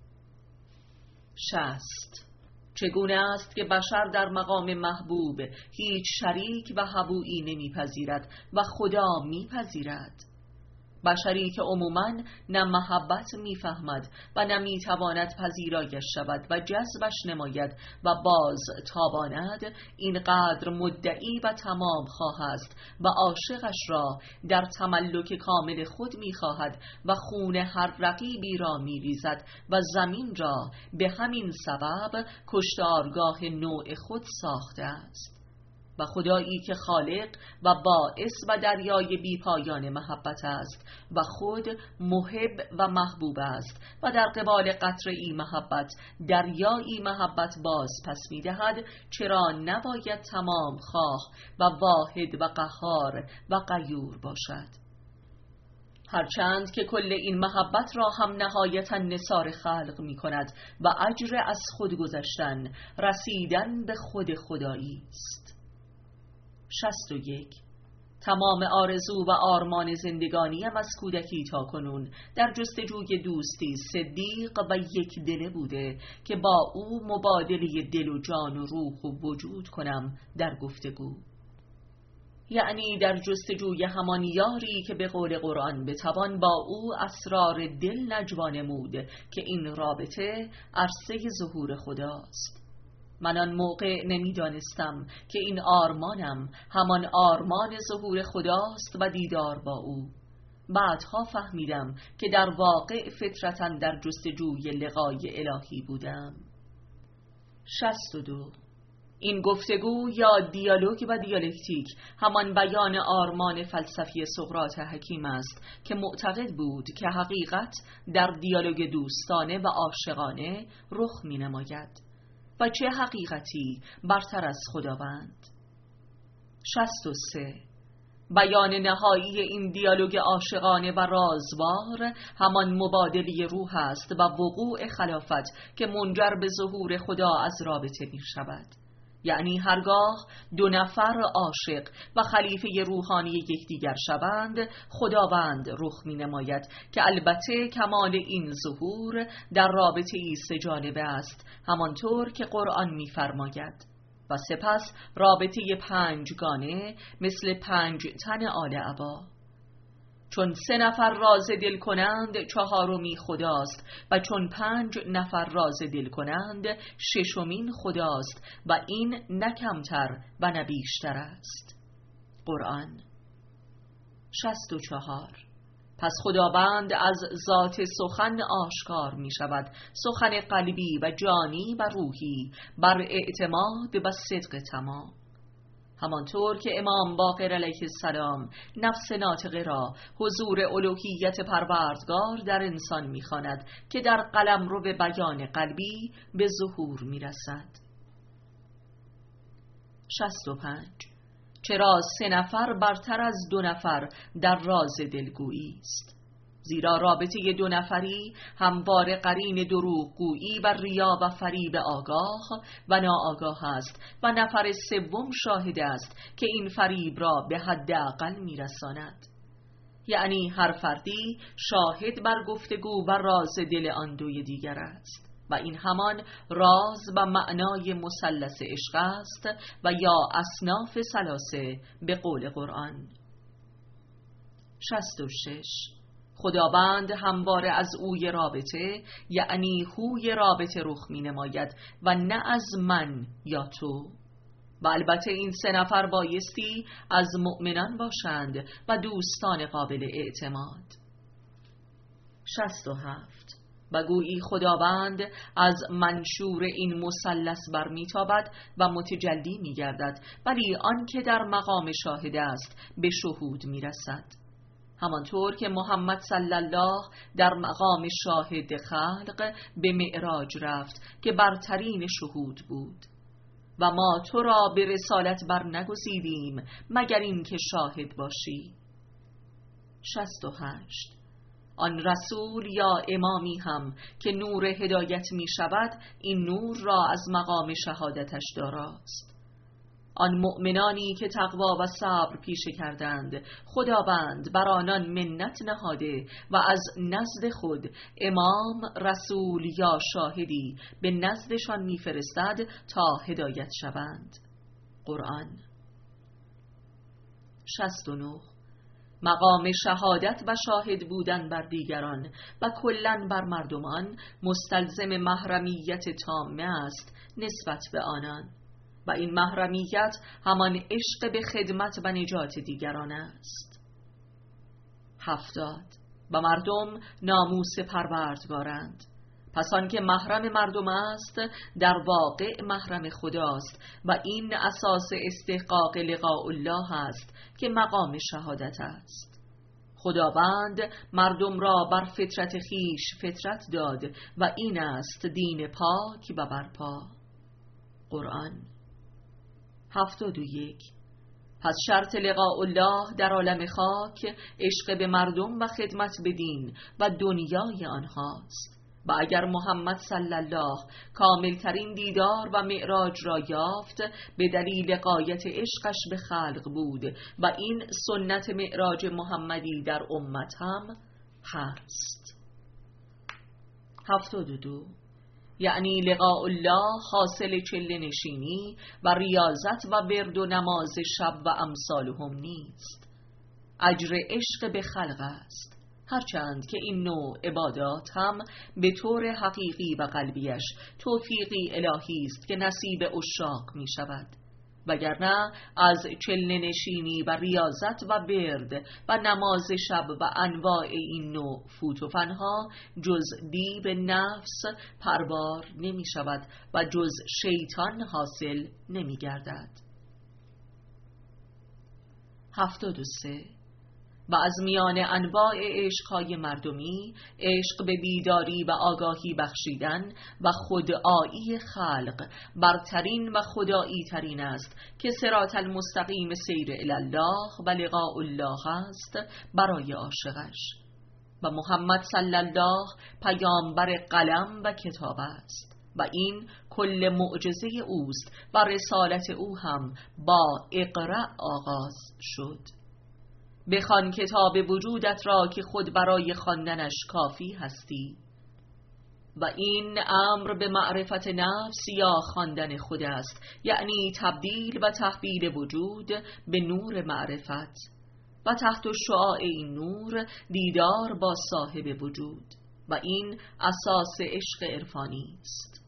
شصت. چگونه است که بشر در مقام محبوب هیچ شریک و حبویی نمیپذیرد و خدا میپذیرد؟ بشری که عموماً نه محبت میفهمد و نه میتواند پذیرایش شود و جذبش نماید و باز تاباند، اینقدر مدعی و تمام خواه است و عاشقش را در تملک کامل خود میخواهد و خون هر رقیبی را میریزد و زمین را به همین سبب کشتارگاه نوع خود ساخته است. و خدایی که خالق و باعث و دریای بیپایان محبت است و خود محب و محبوب است و در قبال قطره‌ای محبت دریایی محبت باز پس می‌دهد، چرا نباید تمام خواه و واحد و قهار و غیور باشد؟ هرچند که کل این محبت را هم نهایتاً نثار خلق می کند و اجر از خود گذشتن رسیدن به خود خدایی است. شصت و یک. تمام آرزو و آرمان زندگانیم از کودکی تا کنون در جستجوی دوستی صدیق و یک دله بوده که با او مبادله دل و جان و روح و وجود کنم در گفتگو، یعنی در جستجوی همان یاری که به قول قرآن بتوان با او اسرار دل نجوا نمود که این رابطه عرصه ظهور خداست. من آن موقع نمیدانستم که این آرمانم همان آرمان ظهور خداست و دیدار با او. بعدها فهمیدم که در واقع فطرتاً در جستجوی لقای الهی بودم. شصت و دو. این گفتگو یا دیالوگ و دیالکتیک همان بیان آرمان فلسفی سقراط حکیم است که معتقد بود که حقیقت در دیالوگ دوستانه و عاشقانه رخ می نماید. و چه حقیقتی برتر از خداوند؟ شصت و سه. بیان نهایی این دیالوگ عاشقانه و رازوار همان مبادله روح است و وقوع خلافت که منجر به ظهور خدا از رابطه می شود. یعنی هرگاه دو نفر عاشق و خلیفه روحانی یکدیگر شوند، خداوند رخ می نماید که البته کمال این ظهور در رابطه ای سه جانبه است، همانطور که قرآن می فرماید. و سپس رابطه پنجگانه مثل پنج تن آل عبا. چون سه نفر راز دل کنند چهارمی خداست و چون پنج نفر راز دل کنند ششمین خداست و این نه کمتر و نه بیشتر است. قرآن. شصت و چهار. پس خداوند از ذات سخن آشکار می شود، سخن قلبی و جانی و روحی بر اعتماد و صدق تمام. همانطور که امام باقر علیه السلام نفس ناطقه را حضور الوهیت پروردگار در انسان می‌خواند که در قلمرو به بیان قلبی به ظهور می‌رسد. شصت و پنج. چرا سه نفر برتر از دو نفر در راز دلگویی است؟ زیرا رابطه دو نفری همواره قرین دروغگویی و ریا و فریب آگاه و ناآگاه است و نفر سوم شاهد است که این فریب را به حداقل میرساند. یعنی هر فردی شاهد بر گفتگو و راز دل آن دوی دیگر است و این همان راز و معنای مثلث عشق است و یا اصناف ثلاثه به قول قرآن. شصت و شش. خداوند همواره از اوی رابطه یعنی هوی رابطه رخ می نماید و نه از من یا تو. و البته این سه نفر بایستی از مؤمنان باشند و دوستان قابل اعتماد. شصت و هفت. و گویی خداوند از منشور این مثلث برمیتابد و متجلی می گردد، ولی آن که در مقام شاهد است به شهود می رسد. همانطور که محمد صلی الله در مقام شاهد خلق به معراج رفت که برترین شهود بود. و ما تو را به رسالت بر نگزیدیم مگر این که شاهد باشی. شصت و هشت. آن رسول یا امامی هم که نور هدایت می شود، این نور را از مقام شهادتش داراست. آن مؤمنانی که تقوا و صبر پیشه کردند، خداوند بر آنان منت نهاده و از نزد خود امام، رسول یا شاهدی به نزدشان میفرستد تا هدایت شوند. قرآن. شصت و نه. مقام شهادت و شاهد بودن بر دیگران و کلاً بر مردمان مستلزم محرمیت تامه است نسبت به آنان، و این محرمیت همان عشق به خدمت و نجات دیگران است. هفتاد. و مردم ناموس پروردگارند، پس آنکه محرم مردم است در واقع محرم خداست و این اساس استحقاق لقاء الله است که مقام شهادت است. خداوند مردم را بر فطرت خیش فطرت داد و این است دین پاک و برپا. قرآن. هفتاد و یک. پس شرط لقاء الله در عالم خاک عشق به مردم و خدمت به دین و دنیای آنهاست، و اگر محمد صلی الله کاملترین دیدار و معراج را یافت به دلیل غایت عشقش به خلق بود و این سنت معراج محمدی در امت هم هست. هفتاد و دو. یعنی لقاء الله حاصل چله نشینی و ریاضت و ورد و نماز شب و امثالهم نیست، اجر عشق به خلق است، هرچند که این نوع عبادات هم به طور حقیقی و قلبیش توفیقی الهی است که نصیب عشاق می شود، وگرنه از چله نشینی و ریاضت و ورد و نماز شب و انواع این نوع فوت و فنها جز دیو نفس پربار نمی شود و جز شیطان حاصل نمی گردد. هفتاد و سه. و از میان انواع عشقهای مردمی عشق به بیداری و آگاهی بخشیدن و خودآیی خلق برترین و خدایی ترین است که صراط المستقیم سیر الله و لقاء الله است برای عاشقش، و محمد صلی الله پیامبر قلم و کتاب است و این کل معجزه اوست و رسالت او هم با اقرأ آغاز شد. بخوان کتاب وجودت را که خود برای خواندنش کافی هستی، و این امر به معرفت نفس یا خواندن خود است، یعنی تبدیل و تحویل وجود به نور معرفت، و تحت شعاع این نور دیدار با صاحب وجود، و این اساس عشق عرفانی است.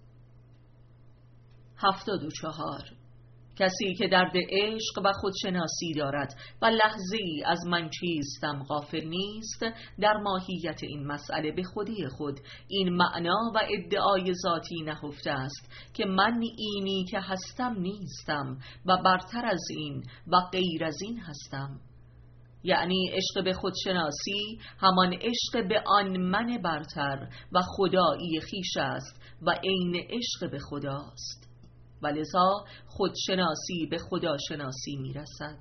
هفتاد و چهار. کسی که درد عشق و خودشناسی دارد و لحظه‌ای از من چیستم غافل نیست، در ماهیت این مسئله به خودی خود این معنا و ادعای ذاتی نهفته است که من اینی که هستم نیستم و برتر از این و غیر از این هستم. یعنی عشق به خودشناسی همان عشق به آن من برتر و خدایی خیش است و عین عشق به خداست، ولذا خودشناسی به خداشناسی میرسد.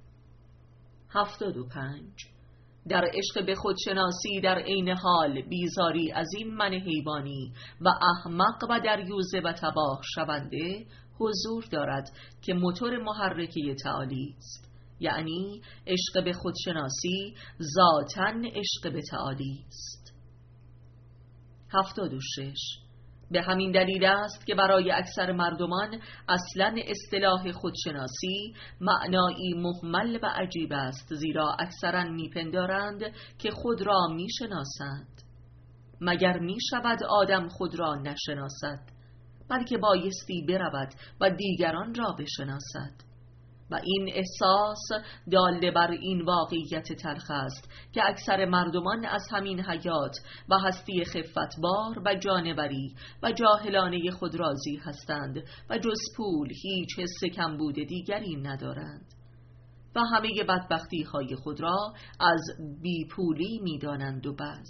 هفتاد و پنج. در عشق به خودشناسی در عین حال بیزاری از این من حیوانی و احمق و دریوزه و تباه شونده حضور دارد که موتور محرکه تعالی است، یعنی عشق به خودشناسی ذاتاً عشق به تعالی است. هفتاد و شش. به همین دلیل است که برای اکثر مردمان اصلاً اصطلاح خودشناسی معنایی مهمل و عجیب است، زیرا اکثراً میپندارند که خود را میشناسند. مگر میشود آدم خود را نشناسد؟ بلکه بایستی برود و دیگران را بشناسد. و این احساس دال بر این واقعیت تلخ است که اکثر مردمان از همین حیات و هستی خفتبار و جانوری و جاهلانه خود راضی هستند و جز پول هیچ حس کمبود دیگری ندارند و همه بدبختی های خود را از بی پولی می دانند و بس.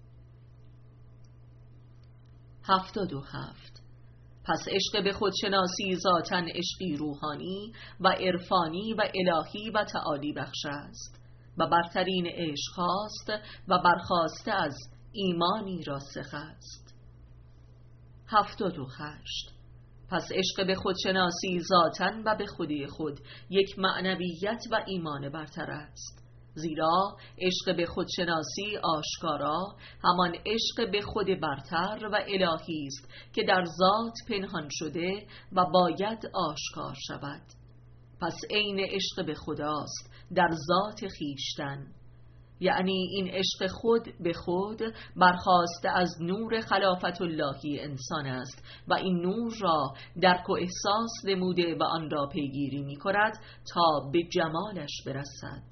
هفتاد و هفت. پس عشق به خودشناسی ذاتاً عشقی روحانی و عرفانی و الهی و تعالی بخش است، و برترین عشق هاست و برخاسته از ایمانی راسخ است. هفتاد و هشت. پس عشق به خودشناسی ذاتاً و به خودی خود یک معنویت و ایمان برتر است، زیرا عشق به خودشناسی آشکارا همان عشق به خود برتر و الهی است که در ذات پنهان شده و باید آشکار شود. پس عین عشق به خداست در ذات خیشتن، یعنی این عشق خود به خود برخاسته از نور خلافت اللهی انسان است و این نور را درک و احساس نموده و آن را پیگیری می کند تا به جمالش برسد.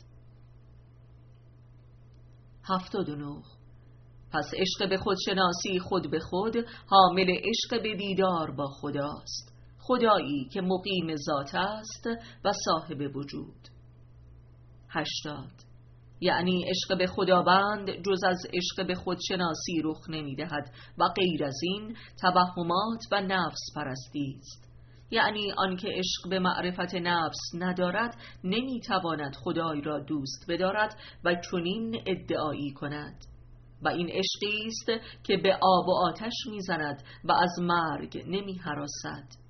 هفتاد و نه. پس عشق به خودشناسی خود به خود حامل عشق به دیدار با خداست، خدایی که مقیم ذات است و صاحب وجود. هشتاد. یعنی عشق به خداوند جز از عشق به خودشناسی رخ نمی دهد و غیر از این توهمات و نفس پرستی است، یعنی آنکه عشق به معرفت نفس ندارد نمی تواند خدای را دوست بدارد و چنین ادعایی کند. و این عشقی است که به آب و آتش می زند و از مرگ نمی هراسد.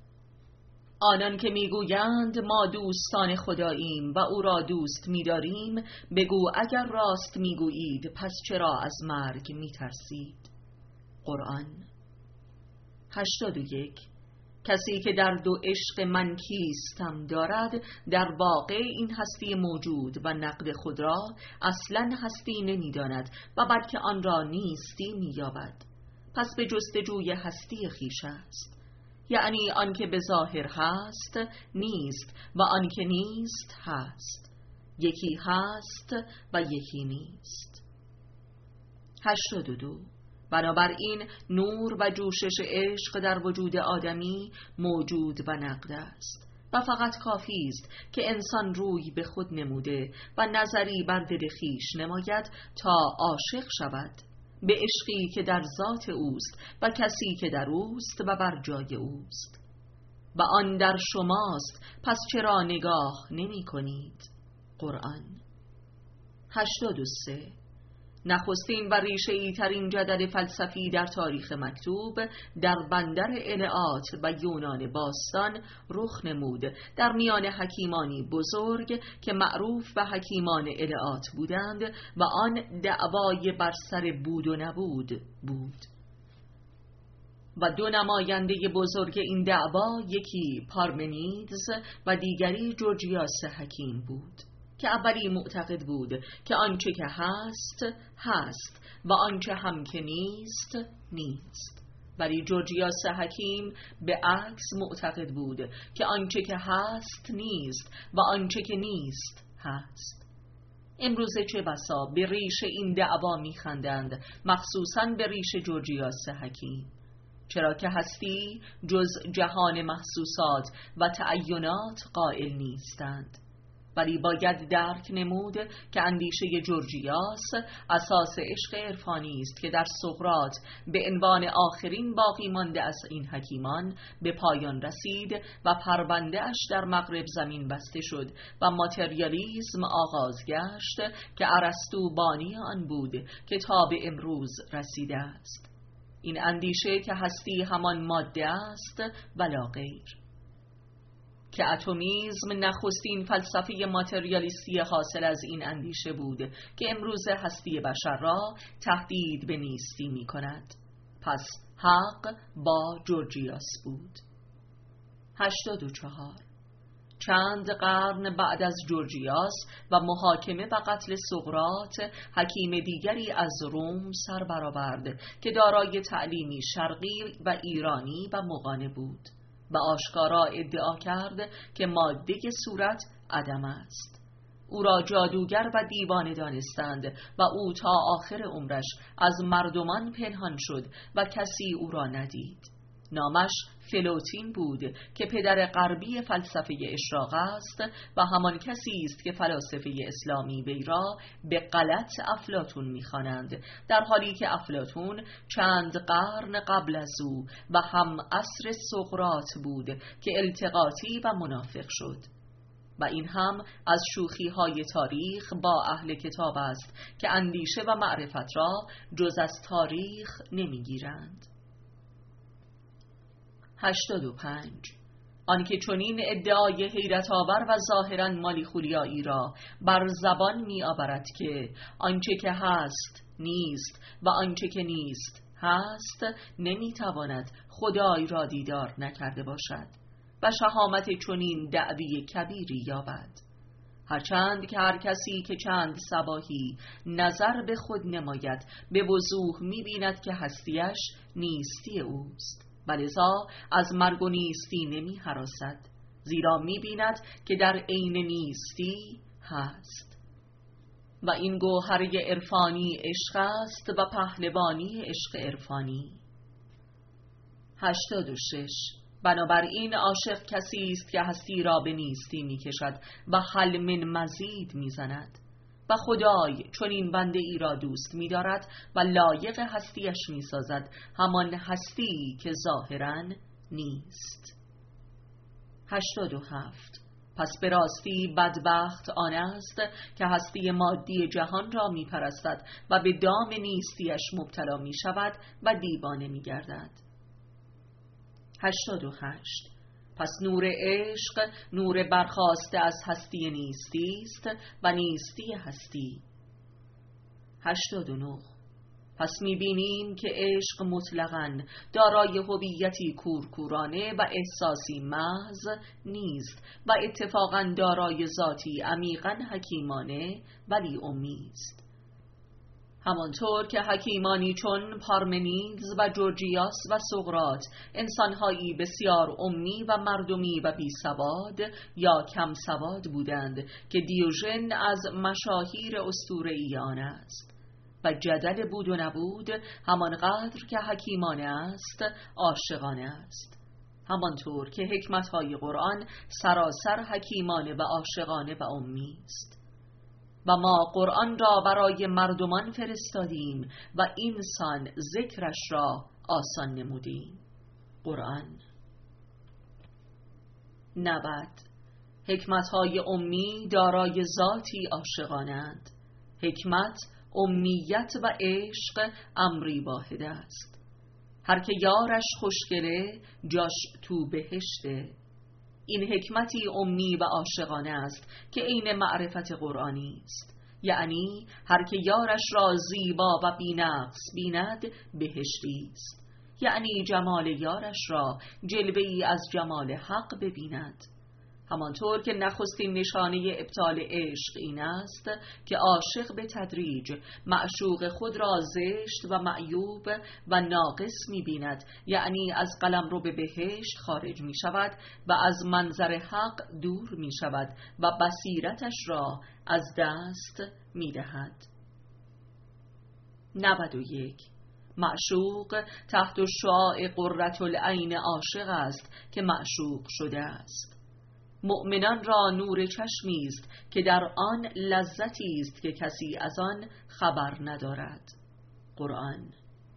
آنان که میگویند ما دوستان خداییم و او را دوست می‌داریم، بگو اگر راست میگویید پس چرا از مرگ میترسید؟ قرآن. هشتاد و یک. کسی که در دو عشق من کیستم دارد، در واقع این هستی موجود و نقد خود را اصلاً هستی نمی‌داند و بلکه آن را نیستی می‌یابد. پس به جستجوی هستی خویش است، یعنی آنکه به ظاهر هست نیست و آنکه نیست هست، یکی هست و یکی نیست. هشتاد و دو. بنابراین نور و جوشش عشق در وجود آدمی موجود و نقد است و فقط کافی است که انسان روی به خود نموده و نظری بر دل خویش نماید تا عاشق شود به عشقی که در ذات اوست و کسی که در اوست و بر جای اوست. و آن در شماست، پس چرا نگاه نمی کنید؟ قرآن. هشتاد و سه. نخستین و ریشه‌ای ترین جدل فلسفی در تاریخ مکتوب در بندر الئات و یونان باستان رخ نمود در میان حکیمانی بزرگ که معروف به حکیمان الئات بودند و آن دعوای بر سر بود و نبود بود. و دو نماینده بزرگ این دعوا، یکی پارمنیدس و دیگری جورجیاس حکیم بود، که اولی معتقد بود که آنچه که هست هست و آنچه هم که نیست نیست، ولی جورجیاس حکیم به عکس معتقد بود که آنچه که هست نیست و آنچه که نیست هست. امروزه چه بسا به ریش این دعوا میخندند، مخصوصاً به ریش جورجیاس حکیم، چرا که هستی جز جهان محسوسات و تعینات قائل نیستند. ولی باید درک نمود که اندیشه جورجیاس اساس عشق عرفانی است که در سقراط به عنوان آخرین باقی مانده از این حکیمان به پایان رسید و پرونده اش در مغرب زمین بسته شد و ماتریالیسم آغاز گشت که ارسطو بانی آن بود که تا به امروز رسیده است. این اندیشه که هستی همان ماده است ولا غیر، که اتمیزم نخستین فلسفه ماتریالیستی حاصل از این اندیشه بود که امروز هستی بشر را تهدید به نیستی می کند. پس حق با جورجیاس بود. هشتاد و چهار. چند قرن بعد از جورجیاس و محاکمه و قتل سقراط، حکیم دیگری از روم سر برآورد که دارای تعلیمی شرقی و ایرانی و مغانه بود و آشکارا ادعا کرد که ماده صورت عدم است. او را جادوگر و دیوانه دانستند و او تا آخر عمرش از مردمان پنهان شد و کسی او را ندید. نامش فلوتین بود که پدر غربی فلسفه اشراق است و همان کسی است که فلاسفه اسلامی وی را به غلط افلاطون می‌خوانند، در حالی که افلاطون چند قرن قبل از او و هم عصر سقراط بود که التقاطی و منافق شد. و این هم از شوخی های تاریخ با اهل کتاب است که اندیشه و معرفت را جز از تاریخ نمیگیرند. هشتاد و پنج. آنکه چنین ادعای حیرت آور و ظاهراً مالی خولیایی را بر زبان می آورد که آنچه که هست نیست و آنچه که نیست هست، نمی تواند خدای را دیدار نکرده باشد و شهامت چنین دعوی کبیری یابد. هرچند که هر کسی که چند صباحی نظر به خود نماید به وضوح می بیند که هستیش نیستی اوست، ولذا از مرگ و نیستی نمی هراسد، زیرا می بیند که در عین نیستی هست. و این گوهره عرفانی عشق است و پهلوانی عشق عرفانی. هشتاد و شش. بنابراین عاشق کسی است که هستی را به نیستی می کشد و هل من مزید می زند و خدای چون این بنده ای را دوست می دارد و لایق هستیش می سازد، همان هستی که ظاهراً نیست. هشتاد و هفت. پس به راستی بدبخت آن است که هستی مادی جهان را می پرستد و به دام نیستیش مبتلا می شود و دیوانه می گردد. هشتاد و هشت. پس نور عشق نور برخاسته از هستی نیستی است و نیستی هستی. هشتاد و نه. پس می‌بینیم که عشق مطلقاً دارای هویتی کورکورانه و احساسی محض نیست و اتفاقاً دارای ذاتی عمیقاً حکیمانه ولی امی است. همانطور که حکیمانی چون پارمنیدس و جورجیاس و سقراط انسانهایی بسیار امی و مردمی و بی سواد یا کم سواد بودند که دیوژن از مشاهیر اسطوره‌ای آن است، و جدل بود و نبود همانقدر که حکیمانه است عاشقانه است، همانطور که حکمت‌های قرآن سراسر حکیمانه و عاشقانه و امی است. و ما قرآن را برای مردمان فرستادیم و اینسان ذکرش را آسان نمودیم. قرآن. نود. حکمت‌های امی دارای ذاتی عاشقانند. حکمت، امیت و عشق امری واحد است. هر که یارش خوشگله جاش تو بهشته. این حکمتی امی و عاشقانه است که عین معرفت قرآنی است، یعنی هر که یارش را زیبا و بی‌نقص بیند بهشتی است، یعنی جمال یارش را جلوه‌ای از جمال حق ببیند. همانطور که نخستین نشانه ابطال عشق این است که عاشق به تدریج معشوق خود را زشت و معیوب و ناقص می بیند، یعنی از قلمرو به بهشت خارج می شود و از منظر حق دور می شود و بصیرتش را از دست می دهد. نود و یک. معشوق تحت شعاع قرة العین عاشق است که معشوق شده است. مؤمنان را نور چشمی است که در آن لذتی است که کسی از آن خبر ندارد. قرآن.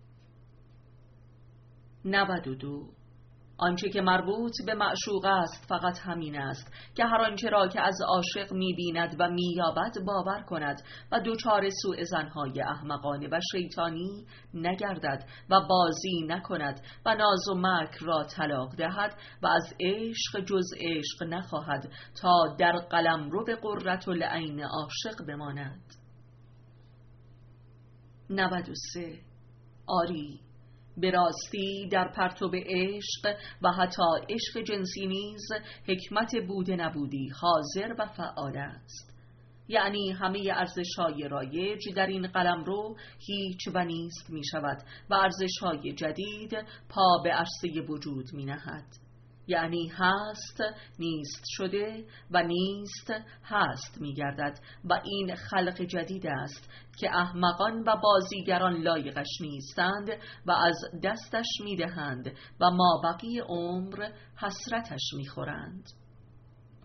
نود و دو. آنچه که مربوط به معشوق است فقط همین است که هر آنچه را که از عاشق می‌بیند و می‌یابد باور کند و دوچار سوء ظن‌های احمقانه و شیطانی نگردد و بازی نکند و ناز و مکر را طلاق دهد و از عشق جز عشق نخواهد تا در قلمرو به قرة العین عاشق بماند. نود و سه. آری، به راستی در پرتو عشق و حتی عشق جنسی نیز حکمت بوده نبودی حاضر و فعال است، یعنی همه ارزش‌های رایج در این قلمرو هیچ و نیست می شود و ارزش‌های جدید پا به عرصه وجود می نهد، یعنی هست نیست شده و نیست هست می گردد و این خلق جدید است که احمقان و بازیگران لایقش نیستند و از دستش می دهند و ما بقی عمر حسرتش می خورند.